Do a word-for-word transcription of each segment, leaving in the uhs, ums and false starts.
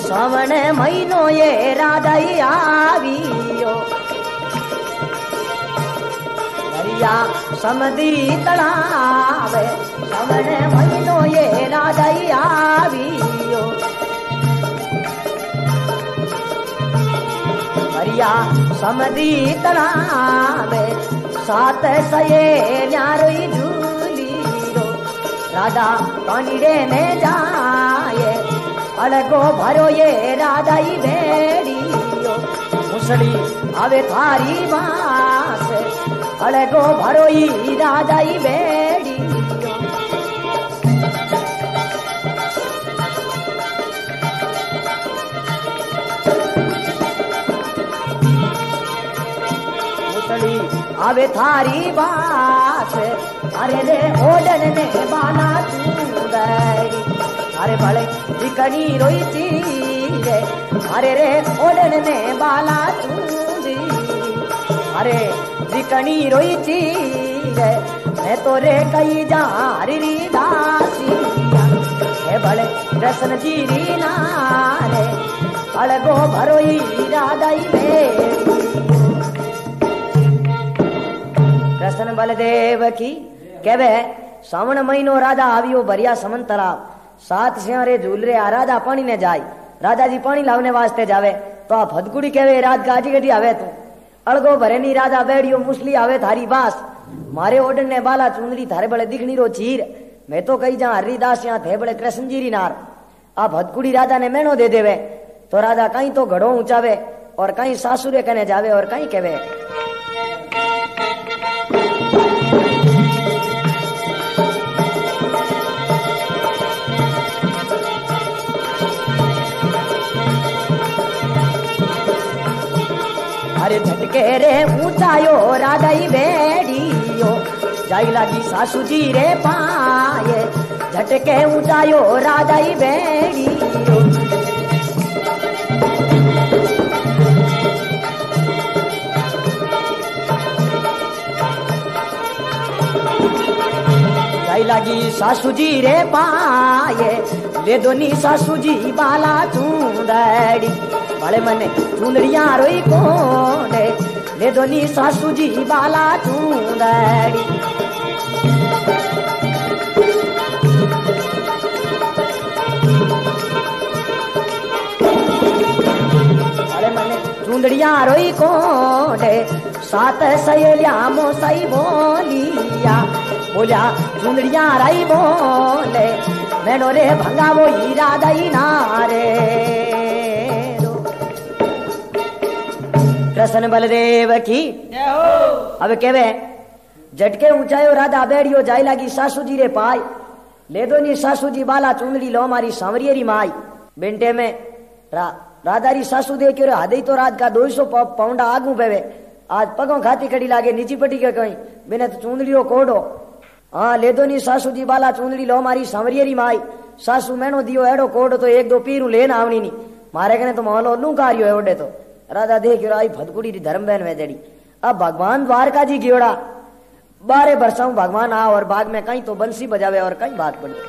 सावन महीनो ये राधाई आवियो भरिया समदी तड़ावे सावन महीनो ये राधाई आवियो भरिया समदी तड़ावे सात सये न्यारोई झूली रो राधा पानीरे में जाए अलगो भरो ये राधाई भेड़ियो मुसड़ी आवे थारी बास अलगो भरो ही राधाई भेड़ियो मुसड़ी आवे थारी बास अरे रे ओडन ने बाला चूंदरी अरे भले दिकनी रोई चीजे अरे रे ओडन ने बाला चूंदी अरे दिकनी रोई चीजे मैं तो रे कई जा री दासी हे भले रसन जीरी नारे अलगो भरोई राधाई में कृष्ण बलदेव की केवे सावन महीनो राधा आवियो भरिया समन तलाव सात सियारे झूल रे आ राधा पानी ने जाय राधा जी पानी लावने वास्ते जावे तो आ फदकुड़ी केवे रात गाजी गटी आवे तू अलगो भरे नी राधा बेड़ियो मुसली आवे थारी बास मारे ओडन ने बाला चुंदड़ी थारे बड़े दिखनी रो चीर मैं तो कही जा हरिदास यहाँ थे बड़े कृष्ण जी री नार आ फदकुड़ी राधा ने मेनो दे देवे तो राधा कहीं तो घड़ो ऊंचावे और कहीं सासुरे कने जावे और कहीं केवे अरे झटके रे ऊंचायो राधाई बेड़ियो जाई लागी सासू जी रे पाए झटके ऊंचायो राधाई बेड़ियो जाई लागी सासू जी रे पाए ले दोनी सासू जी बाला चूंदड़ी भले मने चूंदड़िया रोई कोने ले दोनी सासू जी बाला चूंदड़ी भले मने चूंदड़िया रोई कोने सात सहेलिया मो सही बोलिया बोलिया चूंदड़िया राई बोले मैनो रे भंगा वो हीरा दई नारे कृष्ण बलदेव की अब केवे झटके ऊंचायो राधा बेड़ियो जाई लागी सासू जी रे पाई ले दो नी सासू जी बाला चुंदड़ी लो मारी सांवरियरी माई बेंटे में रा, राधा री सासू दे के हदई तो रात का दो सौ पाउंडा आगू पेवे आज पगों खाती कड़ी लागे नीची पटी के कहीं बिने तो चुंदड़ियो कोडो हाँ ले दो नी सासू जी बाला चुंदड़ी लो मारी सांवरियरी माई सासू मैनो दियो एडो कोडो तो एक दो पीरू लेन आवनी नी मारे कने तो मोहलो लू कार्यो है ओडे तो राधा देख आई फदकुड़ी री धर्म बहन वेदड़ी अब भगवान द्वारका जी गियोड़ा बारह बरसाऊ भगवान आ और बाग में कहीं तो बंसी बजावे और कहीं बात पड़े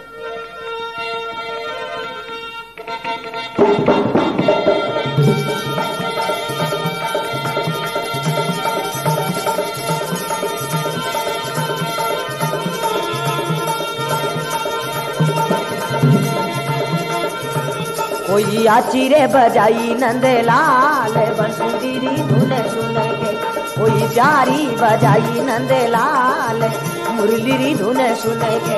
कोई आची रे बजाई नंदलाल बंसुरी री धुन सुन के कोई प्यारी बजाई नंदलाल मुरली री धुन सुन के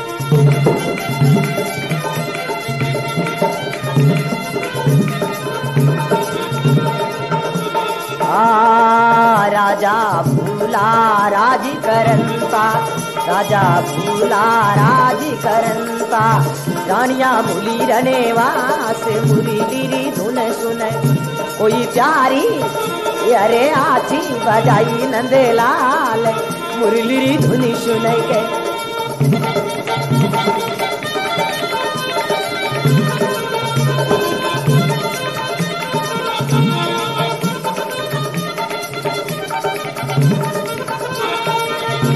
आ राजा भूला राज करंता राजा भूला राज करंता रानिया भूली रने वास मुरली री धुन सुन कोई प्यारी अरे आची बजाई नंदलाल मुरली री धुन सुन के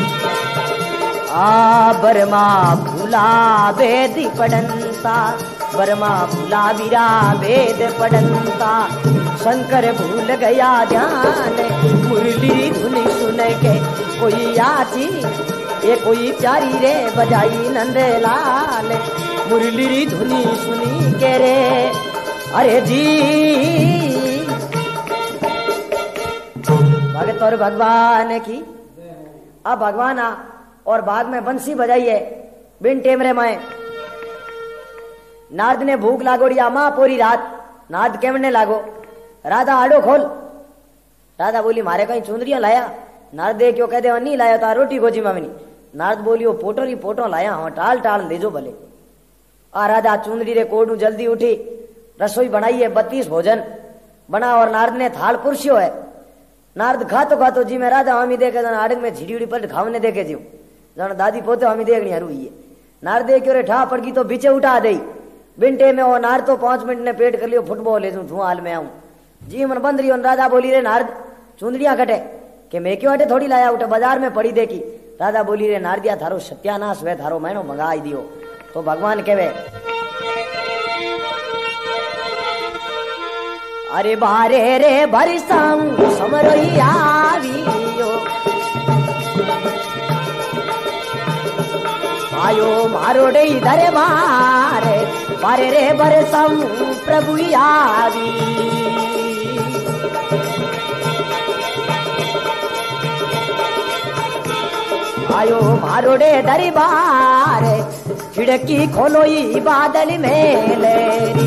आ बरमा भूला वेदी पड़ंता बर्मा भूला वीरा वेद पढ़नता, शंकर भूल गया ध्यान, मुरली धुन सुन के कोई आती, ये कोई प्यारी रे बजाई नंदलाल, मुरली धुनी सुनी के रे अरे जी। भगत और भगवान की अब भगवान आ और बाग में बंसी बजाइए बिन टेमरे में। नारद ने भूख लागोड़िया माँ पूरी रात, नारद केवने लागो राधा आड़ो खोल। राधा बोली मारे कहीं चुंदरिया लाया, नारद दे क्यों कहते नहीं लाया तो रोटी गोजी मामनी। नारद बोली वो पोटो री पोटो लाया हाँ टाल टाल देजो भले। आ राधा चुंदरी रे कोडू जल्दी उठी, रसोई बनाई है, बत्तीस भोजन बना और नारद ने थाल कुर्सियो है। नारद खातो खातो जी में राधा हमी देखे आड़ंग में झीड़ी उड़ी पर खावने देखे जी जन दादी पोते हमी देखनी हरू ये नारद दे क्यों रे ठा पड़ गई तो बीचे उठा दई बिंटे में। वो नारद तो पांच मिनट ने पेट कर लियो फुटबॉल ले तू हाल में आऊं जी मन बंद रही। राधा बोली रे नारद चुंदड़िया कटे के मैं क्यों अटे थोड़ी लाया उठे बाजार में पड़ी देखी। राधा बोली रे नारदिया थारो सत्यानाश वे थारो मैनो मंगाई दियो। तो भगवान कहवे अरे बारे रे भरसाऊं समरोई आवियो, आयो मारो डे इधर बारे बारे रे भरसाऊं प्रभु आवी। आयो मारो डे दरबार खिड़की खोलोई बादल में लेरी,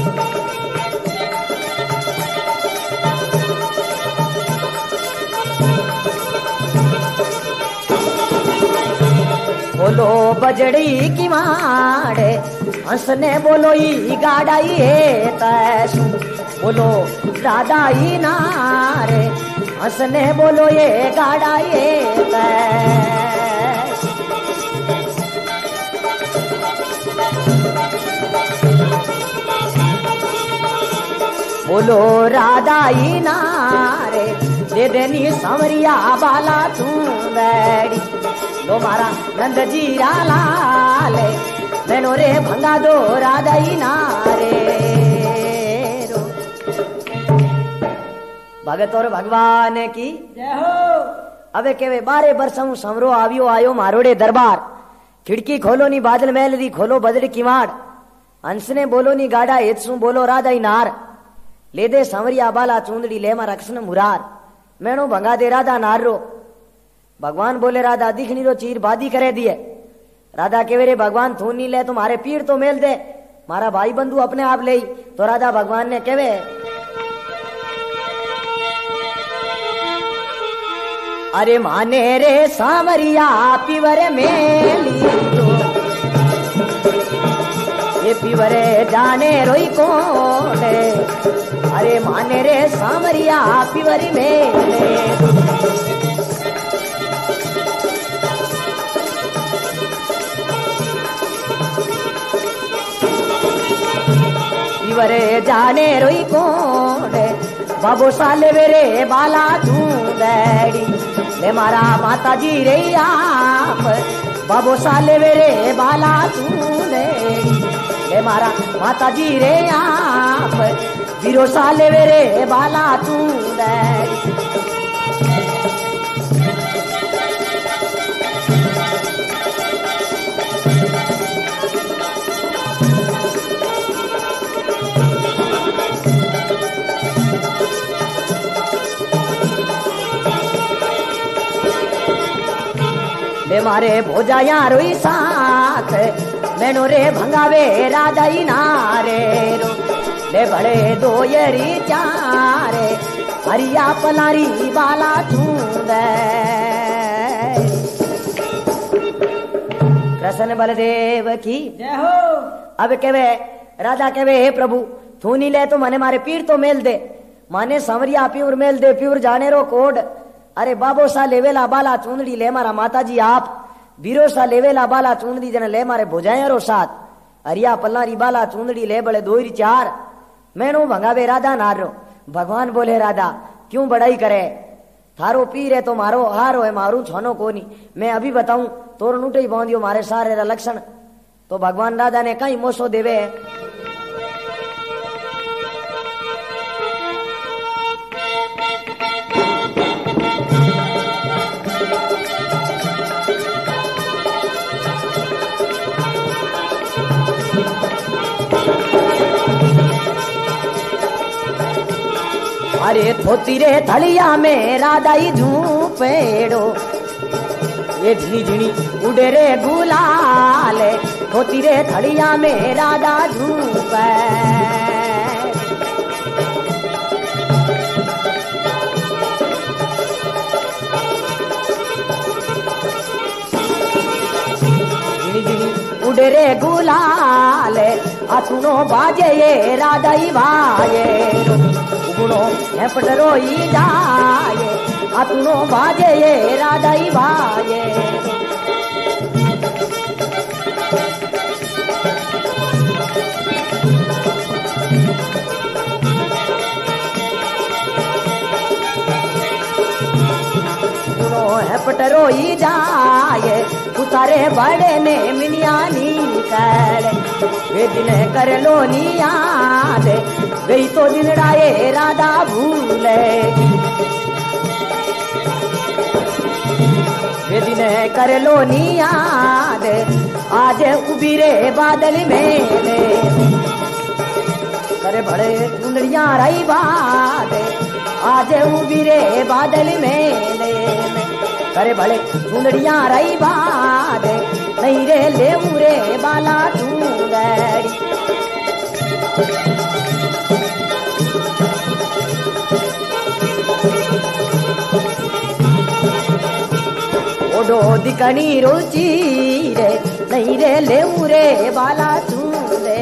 बोलो बजड़ी की माड़े हंसने बोलो ई गाड़ाई है तैसू, बोलो दादाई नारे हंसने बोलो ये गाड़ाई है तैसू। बोलो राधाई नारे दे देनी सांवरिया बाला तू बैड़ी, लो मारा नंद जी लाल मैनो रे भंगा दो राधाई नारे रो। भगत और भगवान की जय हो। अबे केवे बारे बरसों समरो आवियो आयो मारोड़े दरबार, खिड़की खोलो नी बादल महल दी खोलो बजड़ी किवाड़, हंस ने बोलो नी गाड़ा हेतसू बोलो राधाई नार, ले दे सांवरिया बाला चूंदड़ी ले मारा कृष्ण मुरार, मैनो भंगा दे राधा नार रो। भगवान बोले राधा दिखनी रो चीर बादी करे दिए। राधा के रे भगवान थू नहीं ले तुम्हारे पीर तो मेल दे, मारा भाई बंधु अपने आप ले। तो राधा भगवान ने केवे अरे माने रे सांवरिया पीवर मेली ये पीवरे जाने रोई कौन, अरे माने रे सांवरिया पीवरी मेले। पीवरे जाने रोई कौन, बाबू साले वेरे बाला चूंदड़ी ले मारा माता जी रे आप, बाबू साले वेरे बाला चूंदड़ी ले मारा माता जी रे आप, बीरो साले वेरे बाला चूंदड़ी। ले मारे भोजाया रोई साथ मैनो रे भंगावे राधाई नारे रो, ले बड़े दो यरी चारे हरिया पलारी बाला चूंदे। कृष्ण बलदेव की जय हो। अब केवे राधा केवे हे प्रभु तू नहीं ले तो मने मारे पीर तो मेल दे, माने सांवरिया प्यूर मेल दे प्यूर जाने रो कोड। अरे बाबो सा लेवेला बाला चूंदड़ी ले मारा माता जी आप, बीरो सा लेवेला बाला चूंदड़ी जने ले मारे भोजाया रो साथ, हरिया पल्लारी बाला चूंदड़ी ले बड़े दो चार मैनू भंगावे राधा नारो। भगवान बोले राधा क्यों बड़ाई करे, थारो पीर है तो मारो हारो है मारू छोनो कोनी, मैं अभी बताऊं तोर नूटे ही बांधियो मारे सारे लक्षण। तो भगवान राधा ने कहीं मोसो देवे अरे थोती रे थलिया में राधाई झूपेड़ो ये झिनी झिनी उड़े रे गुलाल थोती रे थलिया में राधा झूपे उड़े रे गुलाल अतुनो बाजे ये राधाई भाये गुणो है पटरोई जाए अतुनो बाजे ये राधाई भाये पटरोई जाए उतारे बड़े ने मिनियानी कर वे दिन कर लो नी याद वे तो दिन राये राधा भूले वे दिन कर लो नी याद आज उबीरे बादल मेले करे बड़े चुनरिया रही बात आज उबीरे बादल मेले करे भले चुंदड़िया रही बात नहीं रे ले मुरे बाला चुंदड़ी ओडो दिकनी रुचि रे नहीं रे ले मुरे बाला चुंदे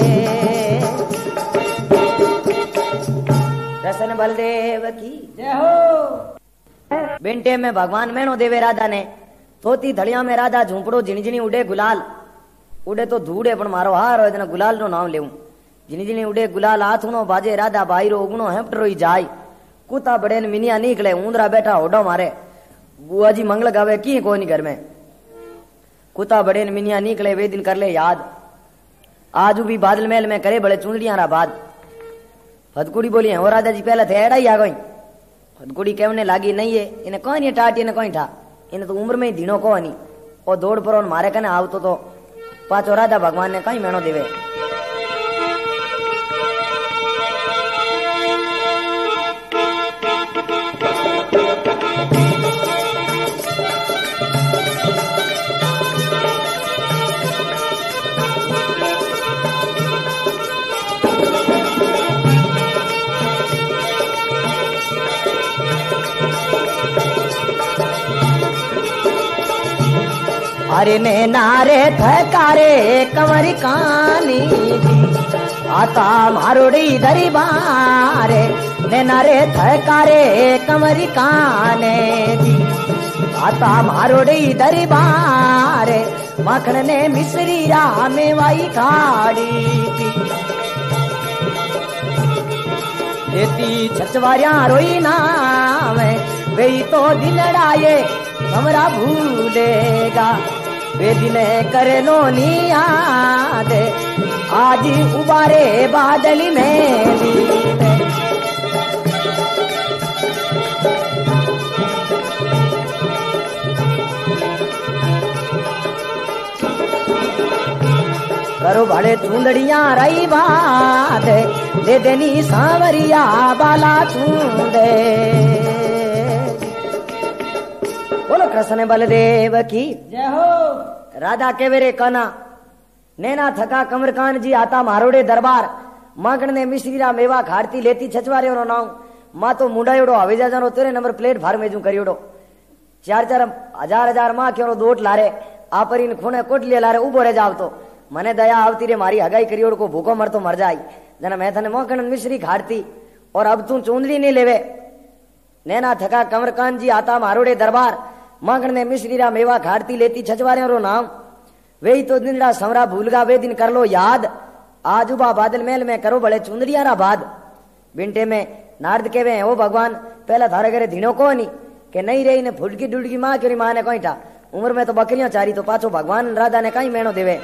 कृष्ण बलदेव की जय हो। बेंटे में भगवान मैनो देवे राधा ने थोती धड़िया में राधा झूंपड़ो झिनी झिनी उड़े गुलाल उड़े तो धूड़े पण मारो हार हो गुलाल नो नाम लेऊ झिनी झिनी उड़े गुलाल हाथुनो बाजे राधा बाईरो उगनो हेपटरो जाय कुत्ता बड़े ने मिनिया निकले ऊंदरा बैठा होडो मारे बुआ जी मंगल गावे की कोनी घर में कुत्ता बड़े ने मिनिया निकले वे दिन कर ले याद आज भी बादल महल में करे बड़े चुंदड़िया रा बाद हदकुड़ी बोली है वो राधा जी पहले थे एड़ा ही आ गई हदकुड़ी कहने लागी नहीं है इन्हें कौन ये टाटी ने कौन था इन्हें तो उम्र में ही दिनों को नहीं और दौड़ पर मारे कने आवतो तो पाचो राधा भगवान ने कहीं मेणो देवे अरे ने नारे थकारे कंवरी कानी आता मारोड़ी दरी बारे ने नारे थकारे कंवरी काने आता मारोड़ी दरी बारे मखन ने मिश्री रामे वाई खाड़ी देती छचवारिया रोई नाम वे तो दिनड़ाए हमरा भूलेगा वे दिन कर लो नी याद आज उबारे बादल में करो बड़े चुंदड़िया रही बात दे देनी सांवरिया बाला चूंदे बोलो कृष्ण बलदेव की जय हो। राधा के वेरे कना नैना थका कमरकान जी आता मारोड़े दरबार मागण ने मिश्रीरा मेवा खाड़ती लेती छचवारे रो नाव मां तो मुंडायोड़ो हवे जानो तेरे नंबर प्लेट फार मेजू करियोड़ो चार चार हजार हजार मां क्यों दोट लारे आपरीन खूने कोटलिए लारे उबो रह जाव तो मने दया आवती रे मारी हगाई करियोड़ को भूखो मर तो मर जाई जना मैं थने मोकण मिश्री खाड़ती और अब तू चूंदड़ी नहीं लेवे नैना थका कमरकान जी आता मारोड़े दरबार मागण ने मिश्री रा मेवा खाड़ती लेती छचवारे रो नाम वे ही तो दिन समरा भूलगा वे दिन कर लो याद आजुबा बादल महल में करो बड़े चुंदड़िया रा बाद बिंटे में नारद के वे ओ भगवान पहला थारे घरे धीनो को नहीं के नहीं रही ने फुटकी डुडकी मां क्यों मां ने कहीं था उम्र में तो बकरियां चारी तो पाछो भगवान राधा ने कहीं मेणो देवे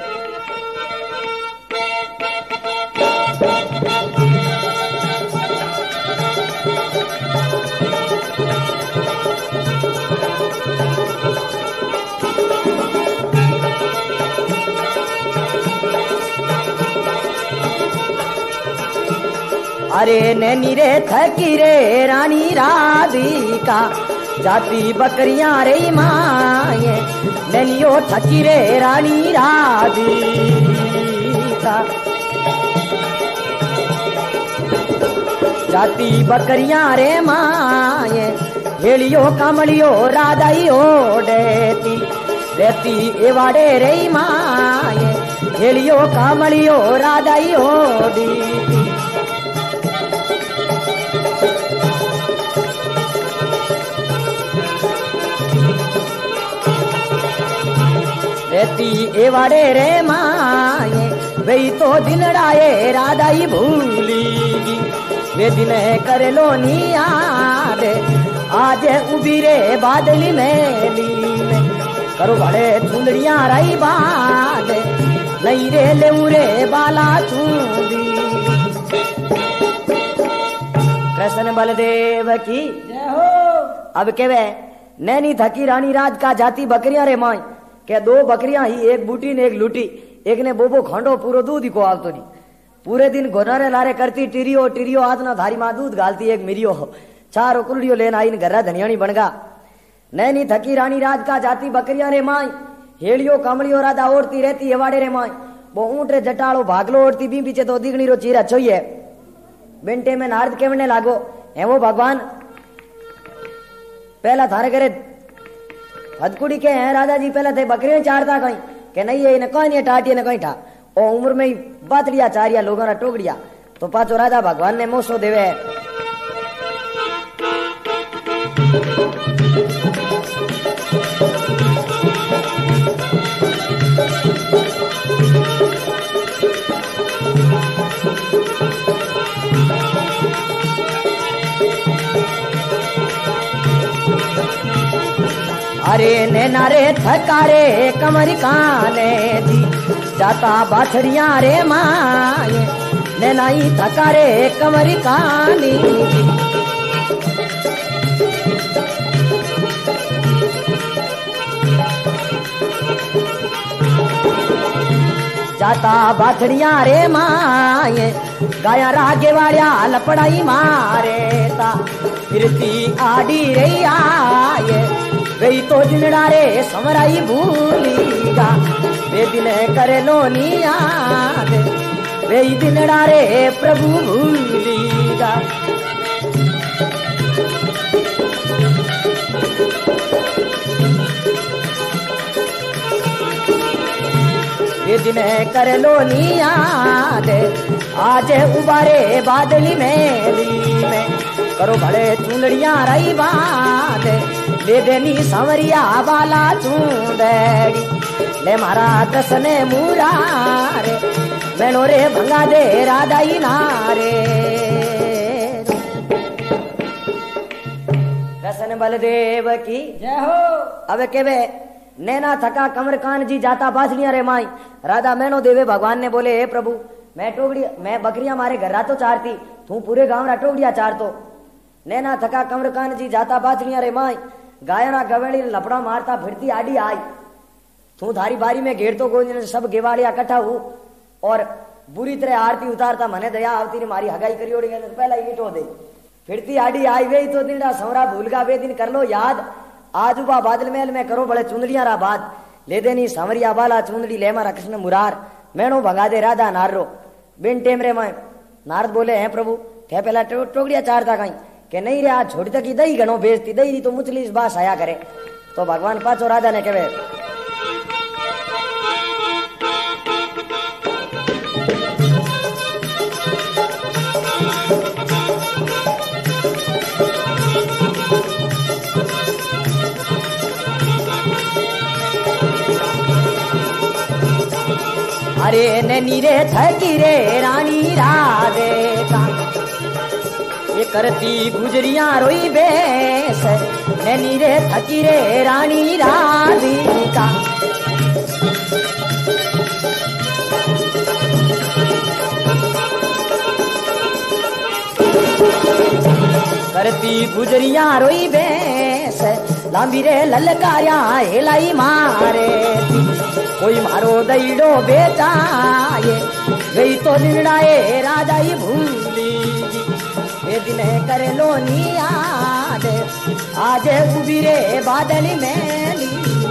अरे नैनी रे थकी रे रानी राधिका जाती बकरियां रे माए नैनियो थकी रे रानी राधिका जाती बकरियां रे माए हेलियो कमलियो राधाइयो डेती रहती एवाड़े रे माए हेलियो कमलियो राधाइयो डीती रहती एवाड़े रे माए वही तो दिनड़ाए राधाई भूलीगी वे दिन कर लो नी याद आज उबी रे बादली मेली में करो बड़े चुंदड़ियां रही बाद नहीं रे ले रे बाला चूंदी। कृष्ण बलदेव की जय हो। अब केवे नैनी थकी रानी राज का जाती बकरियां रे माई के दो बकरियां ही एक बूटी ने एक लूटी एक ने बोबो खंडो पूरो दूध को आवतो नहीं पूरे दिन घोनारे लारे करती टिरियो टिरियो हाथ ना धारी मां दूध गालती एक मिरियो चार कुलड़ियो लेन आई घरा धनियाणी बनगा। नैनी थकी रानी राज का जाती बकरियां रे माई हेलियो कमलियो राधा ओढ़ती रहती एवाड़े रे माई वो ऊंट रे जटाड़ो भागलो ओढ़ती भी पीछे तो दिगणी रो चीरा छोइए बेंटे में नारद केवने लागो हे वो भगवान पहला थारे करे हदकुड़ी के हैं राजा जी पहले थे बकरियां चारता कहीं के नहीं है इन्हें कहीं नहीं टाटिया ने कहीं ठा ओ उम्र में ही बातड़िया चारिया लोगों ने टोकड़िया तो पाचो राजा भगवान ने मोसो देवे अरे नैना रे थकारे कमर काने जी जाता बाछड़िया रे माए नैनाई थकारे कमर कानी जाता बाछड़िया रे माए गाया रागे वालिया लपड़ाई मारे ता फिरती आड़ी रे आए गई तो दिनड़ा रे समराई भूलीगा वे दिन करे लो नी याद वे दिनड़ा रे प्रभु भूलीगा। वे दिन कर लो नी याद आज उबारे बादली मेली में करो भले चुंदड़ियां रही बात ले देनी सांवरिया वाला चूंदड़ी ले मारा कृष्ण मुरारे मैनो रे भंगा दे राधाई नारे। कृष्ण बलदेव की जय हो। अब केवे नैना थका कमर कान जी जाता बासड़िया रे माई राधा मैनो देवे भगवान ने बोले हे प्रभु मैं टोकड़ी मैं बकरियां मारे घर तो चारती तू पूरे गांव रा टोकड़िया चार तो नैना थका कमर कान जी जाता बासड़िया रे माई गायना गवेड़ी लपड़ा मारता फिरती आड़ी आई तू थारी बारी में घेर तो गोंज सब गेवाड़िया इकट्ठा हूँ और बुरी तरह आरती उतारता मने दया आवती ने मारी हगाई करी ओढ़ी तो पहला ही मिटो दे फिरती आड़ी आई वे तो दिन सवरा भूल गा वे दिन कर लो याद आजुबा बादल महल में करो बड़े चुंदड़िया रा बाद ले देनी सांवरिया बाला चुंदड़ी ले मारा कृष्ण मुरार मैनो भगा दे राधा नारो बिन टेम रे मैं नारद बोले हैं प्रभु थे पहला टोकड़िया चारता कहीं के नहीं रे आज छोड़ी तक दही घणो बेचती दही तो मुचली इस बात आया करे तो भगवान पाचो राजा ने कहे अरे नैनी रे थकी रे रानी राधे का ये करती गुजरिया रोई बेस नैनी रे थकी रे रानी राधिका करती गुजरिया रोई बेस लांबी रे ललकारिया हेलाई मारे कोई मारो दईडो बेचाए गई तो निड़ाए राजाई भूली ये दिन कर लो नी याद आज उबी रे बादल में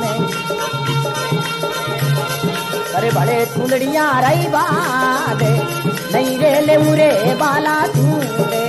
अरे बड़े चुंदड़िया रही बात नहीं रे ले मुरे बाला चूड़े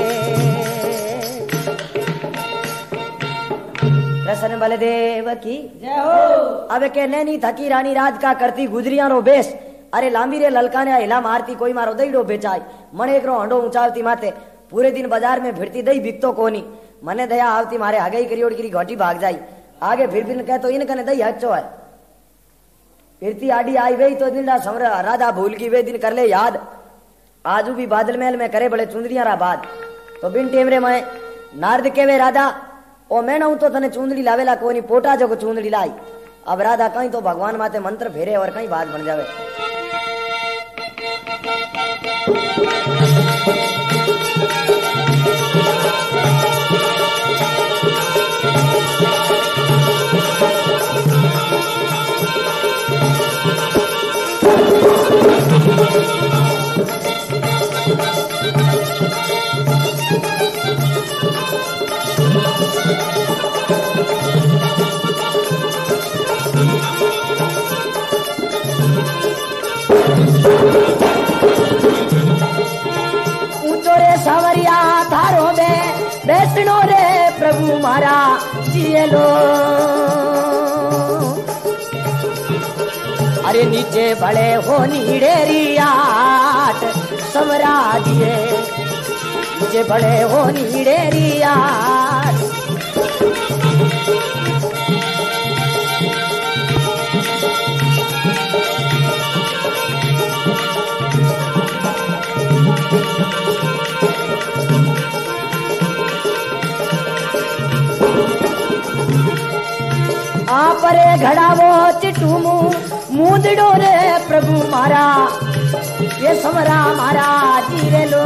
प्रसन्न बलदेव की जय हो। अब के नैनी थकी रानी राज का करती गुजरिया रो बेस अरे लांबी रे ललका ने हिला मारती कोई मारो दईडो बेचाई मने एक रो हंडो ऊंचावती माते पूरे दिन बाजार में फिरती दई बिकतो कोनी मने दया आवती मारे आगे करियोड़ की घोटी भाग जाई आगे फिर भी कह तो इन कने दई हच्चो है फिरती आडी आई वही तो दिन राधा भूल की वे दिन कर ले याद आजू भी बादल महल में करे बड़े चुंदड़िया रा बाद तो बिन टेमरे में नारद के वे राधा ओ मैं ना तो तने चुंदड़ी लावेला कोनी पोटा जो को चुंदड़ी लाई अब राधा कहीं तो भगवान माते मंत्र फेरे और कहीं बात बन जावे सावरिया थारो बे बैसनो रे प्रभु मारा जिए लो अरे नीचे बड़े हो नीडेरी आट समरा जिए नीचे बड़े हो नीडेरी आट आपरे घड़ावो चिटूमू मुंदड़ो रे प्रभु मारा ये समरा मारा जीरे लो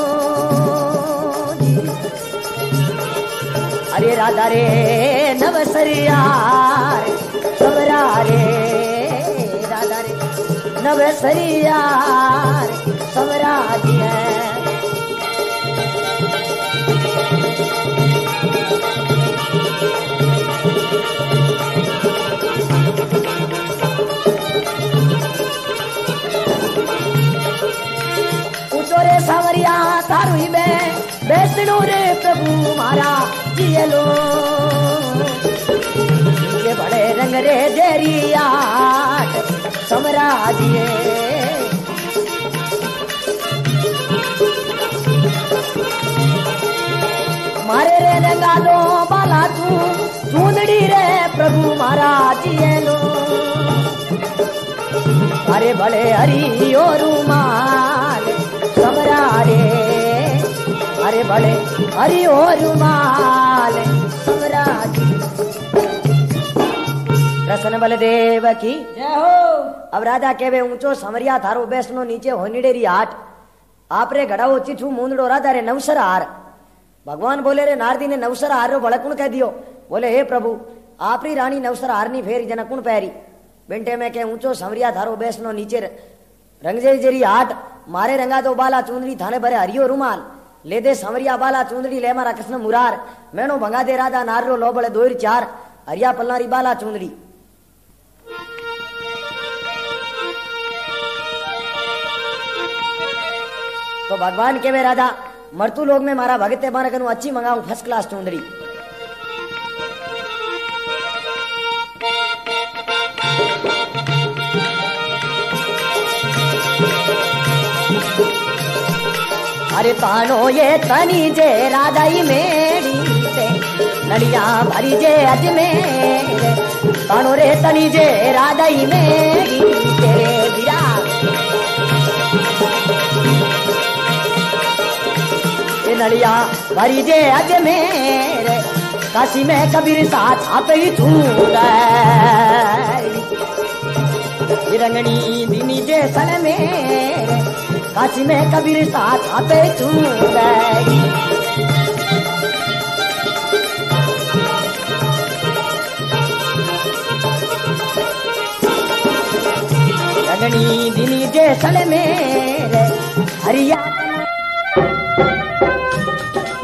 अरे राधा रे नवसरिया समरा रे राधा रे नवसरिया समरा जी सावरिया तारू ही में बैसनो रे प्रभु मारा जिए लो ये बड़े रंग रे देरिया समरा जिए मारे रे रंगा लो बाला तू चूंदड़ी रे प्रभु मारा जिए लो अरे बड़े हरी और रुमाल समरा रे अरे बड़े हरि ओ रुमाल समरा प्रसन्न बलदेव की जय हो। अब राजा केवे ऊंचो समरिया थारो बैसनो नीचे होनीडेरी हाट आपरे घड़ाओ चिठू मुंदड़ो राधा रे नवसर हार भगवान बोले रे नारदी ने नवसर हार रो भड़कुण कह दियो बोले हे प्रभु आपरी रानी नवसर हारनी फेरी जना कुण पैरी बिंटे में के ऊंचो समरिया थारो बैसनो नीचे रंगजेरी जेरी हाट मारे रंगा दो बाला चुंदड़ी थाने भरे हरियो रुमाल ले दे संवरिया बाला चुंदड़ी ले मारा कृष्ण मुरार मैनो भंगा दे राधा नारो लो बड़े दो चार हरिया पल्लारी बाला चुंदड़ी तो भगवान के वे राधा मरतू लोग में मारा भगते बन करूं अच्छी मंगाऊं फर्स्ट क्लास चुंदड़ी अरे तानो ये तनी जे राधाई मेरी से नड़िया भरी जे अजमेर तानो रे तनी जे राधाई मेरी तेरे बिरा ये नड़िया भरी जे अजमेर काशी में कबीर साथ आपे ही छूट रंगनी दिनी जे सन मेरे काशी में कबीर साथ आते चूड़ रंगनी दिनी जे सन मेरे हरिया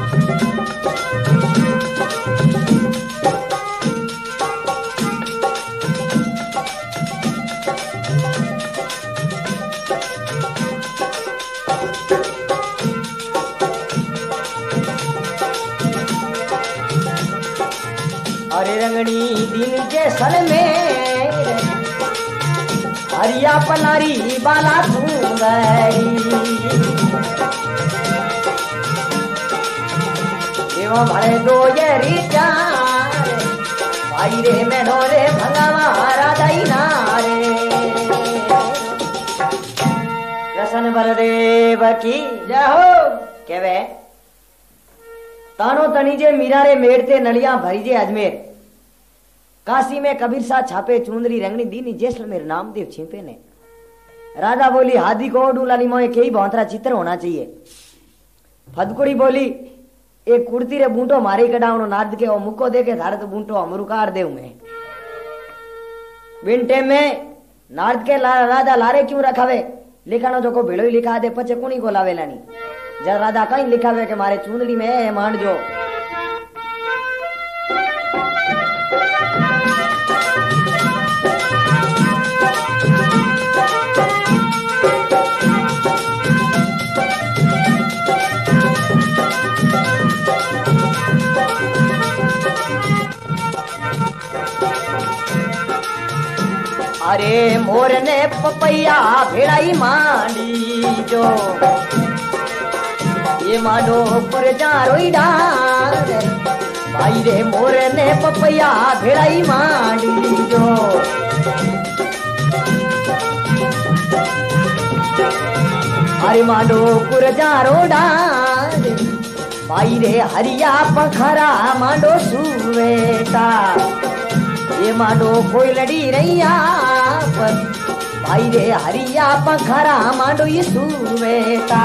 अरे रंगनी दिन के सल में हरिया पलारी बाला सुंदरी देवा भरे दो ये रिचार भाई रे मैनो रे भंगावा राधाई नारे कृष्ण बलदेव की जय हो। केवे तानो तनी जे मीरा रे मेड़ते नलिया भरी जे अजमेर काशी में कबीर सा छापे चुंदरी रंगनी दीनी जैसलमेर नामदेव छिपे ने राजा बोली हादी को डूलाली मोए के ही भौंतरा चित्र होना चाहिए। फदकुड़ी बोली एक कुर्ती रे बूंटो मारी कडावनो नाद के ओ मुक्को दे के धारे तो बूंटो हमरू काट देऊ मैं बिन टेम में नाद के ला, राजा लारे क्यों रखावे लिखानो जो को भेड़ो ही लिखा दे पचे कुणी को लावेलानी जब राजा कहीं लिखावे के मारे चुंदड़ी में मांड जो अरे मोर ने पपैया भेड़ाई मांडी जो ये मानो पर जा रोई डार भाई रे मोर ने पपैया भेड़ाई मांडी जो अरे मानो पुर जा रो डार भाई रे हरिया पखरा मांडो सुवेता ये मानो कोई लड़ी रैया पर भाई रे हरिया पखरा मांडो ये सुवेता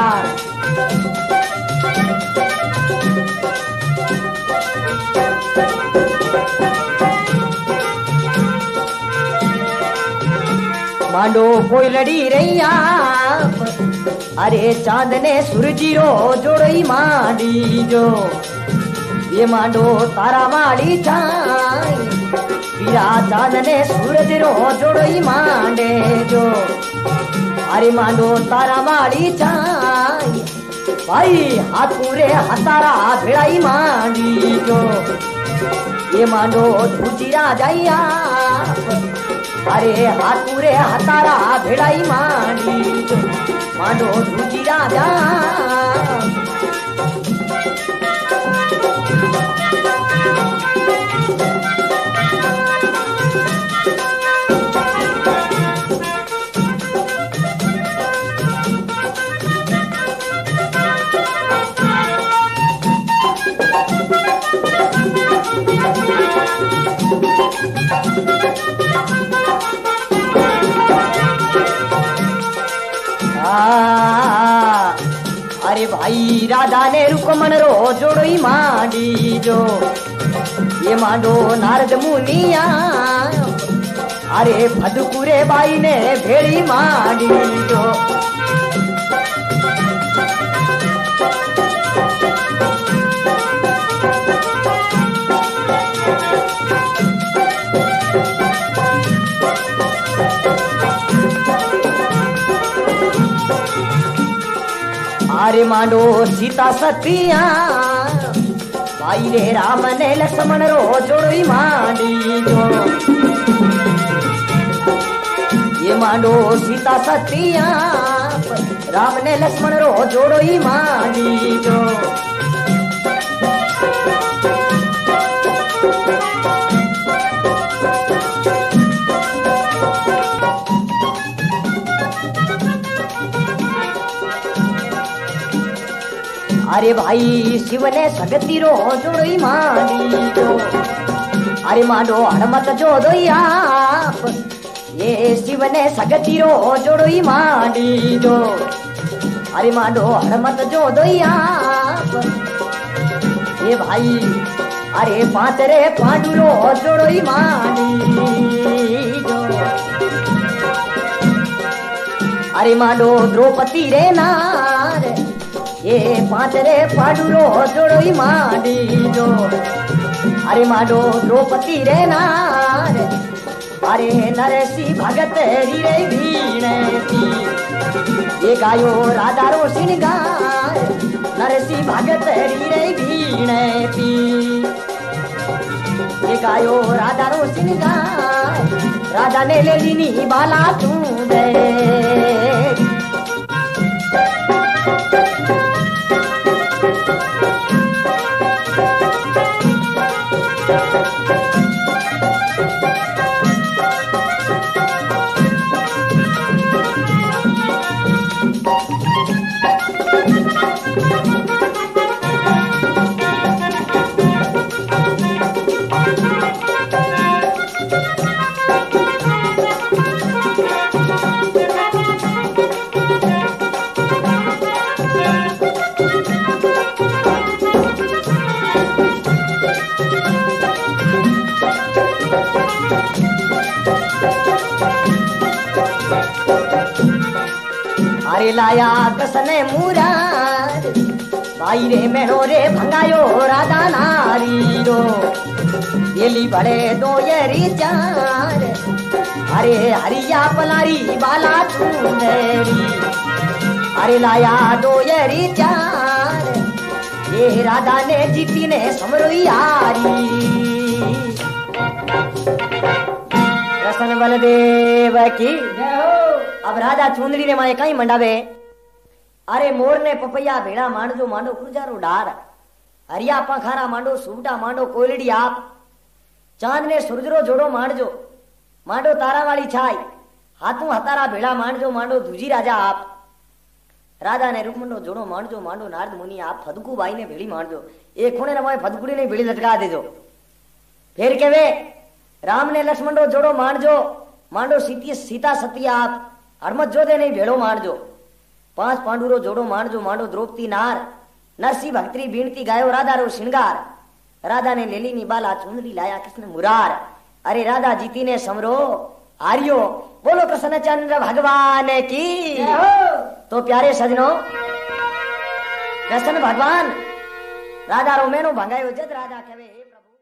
मांडो कोई लड़ी रैया अरे चांद ने सूरजी रो जोड़ई मांडी जो ये मांडो तारा माड़ी चाई पीरा चांद ने सूरज रो जोड़ई मांडे जो अरे मांडो तारा माड़ी चाई भाई हाथूरे हतारा भेड़ाई मांडी जो ये मांडो धूचिरा जाइया अरे हाथूरे हतारा भेड़ाई मांडी जो मांडो धूचिरा जा अरे भाई राधा ने रुकमन रो जोड़ोई मांडी जो ये मांडो नारद मुनिया अरे फदकुरे बाई ने भेड़ी मांडी जो अरे मांडो सीता सतिया भाई रे राम ने लक्ष्मण रो जोड़ोई मांडी जो ये मांडो सीता सतिया राम ने लक्ष्मण रो जोड़ोई मांडी जो अरे भाई शिव ने सगती रो जोड़ोई मांडी जो अरे मांडो हनुमत जो दोया ये शिव ने सगती रो जोड़ोई मांडी जो अरे मांडो हनुमत जो दोया ये भाई अरे पांच रे पांडु रो जोड़ोई मांडी जो अरे मांडो द्रौपदी रे नार ये पांच रे पाडुरो जोड़ोई मांडी जो अरे मांडो द्रौपदी रे नार अरे नरसी भगत रे भीणती ये गायो राधा रो श्रृंगार नरसी भगत रे भीणती ये गायो राधा रो सिंगार राधा ने ले लीनी बाला चूंदड़ी अरे लाया कसने मुरार भाई रे मेहरो रे भंगायो राधा नारी रो येली बड़े दो येरी चार अरे हरिया पलारी बाला चुंदड़ी अरे लाया दो येरी चार ये राधा ने जीती ने समरो यारी कृष्ण बलदेव की अब राजा चुंदड़ी ने माए कई मंडावे अरे मोर ने पपैया भेड़ा मांडो मांडो कुजारो डार हरिया पंखारा मांडो सुबटा मांडो कोयलड़ी आप चांद ने सूरजरो जोड़ो मांडजो मांडो तारा वाली छाई हाथों हतारा भेड़ा मांडजो मांडो दूजी राजा आप राजा ने रुकमंडो जोड़ो मांडजो मांडो नारद मुनि आप फदकू बाई ने भेड़ी मांडजो एक खूणे ने फदकुड़ी ने भेड़ी लटका देजो फिर केवे राम ने लक्ष्मणो जोड़ो मांडजो मांडो सीती सीता सती आप हरमत जोधे नहीं भेड़ो मांडजो पांच पांडुरो जोड़ो मांडजो मांडो द्रौपदी नार नरसी भक्तरी बीणती गायो राधा रो श्रृंगार राधा ने लेली नी बाला चुंदड़ी लाया कृष्ण मुरार अरे राधा जीती ने समरो आर्यो बोलो कृष्ण चंद्र भगवान की तो प्यारे सजनो कृष्ण भगवान राधा रो मेनो भंगायो जद राजा कहे प्रभु